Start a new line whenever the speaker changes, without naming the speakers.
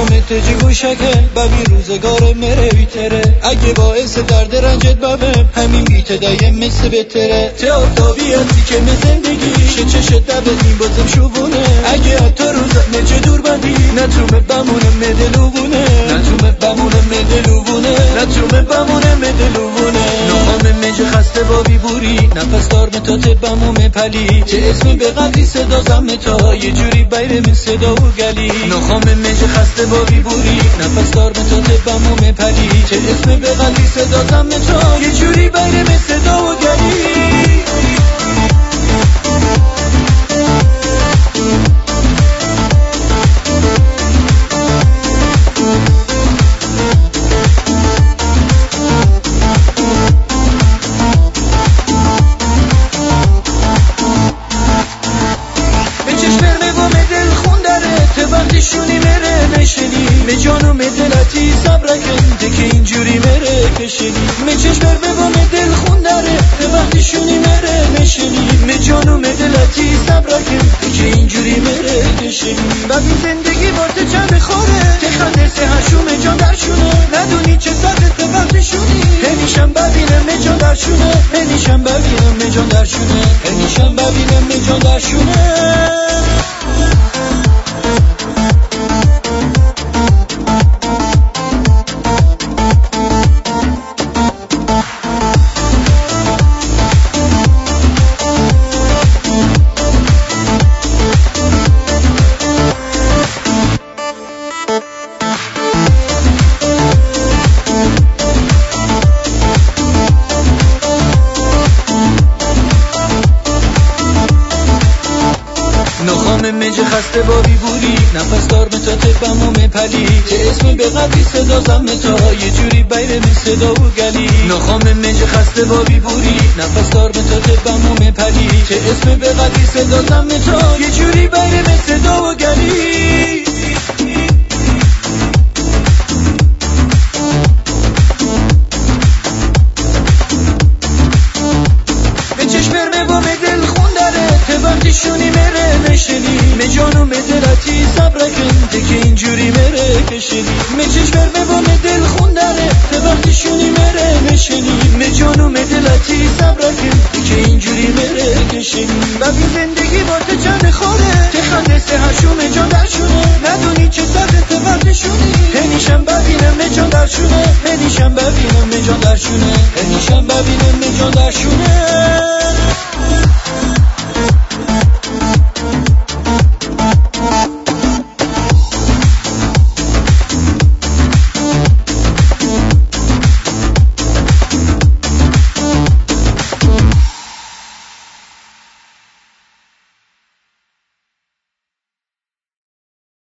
متجی گوشکه ببین روزگار مره بیتره اگه باعث درد رنجت ببم همین بیتدایه مثل بتره تئاتابی هستی که من زندگی چشت دبتیم بازم شوونه اگه حتی روزت مجه دور بندی نتومه بمونه مدلوونه نتومه بمونه مدلوونه نتومه بمونه مدلوونه نخوام مجه خسته با بیبوری نفس دار متات بموم پلی چه اسمی به قدری صدا زمتا یه جوری بیر من صدا و گلی نخوام مجه خسته با بیبوری نفس دار متات بموم پلی چه اسمی به قدری صدا زمتا یه جوری بیر من صدا و گلی شونی مره نشنی می جانو می دلتی صبر کن که اینجوری مره کشنی می چشم به با می دل خون داره te وقتی شونی مره نشنی می جانو می دلتی صبر کن که اینجوری مره کشنی ببین زندگی بارت چند خوره که خنده سه هشوم جان درشونه ندونی چه سرت وقتی شونی همیشم ببینم می جان درشونه همیشم ببینم می جان درشونه همیشم ببینم می جان درشونه مجه خسته با بیبوری نفس دار متات بموم پلی چه اسمی به قدری صدا زمتا یه جوری بیر من صدا و گلی نخوام مجه خسته با بیبوری نفس دار متات بموم پلی چه اسمی به قدری صدا زمتا یه جوری بیر من صدا و گلی به چشم برمه با دل خون داره te وقتی شونی مره نشنی می جانو می دلتی صبر کن که اینجوری مره کشنی می چشم به با می دل خون داره te وقتی شونی مره نشنی می جانو می دلتی صبر کن که اینجوری مره کشنی ببین زندگی بارت چند خوره که خنده سه هشوم جان درشونه ندونی چه سرت وقتی شونی همیشم ببینم می جان درشونه همیشم ببینم می جان درشونه همیشم ببینم می جان درشونه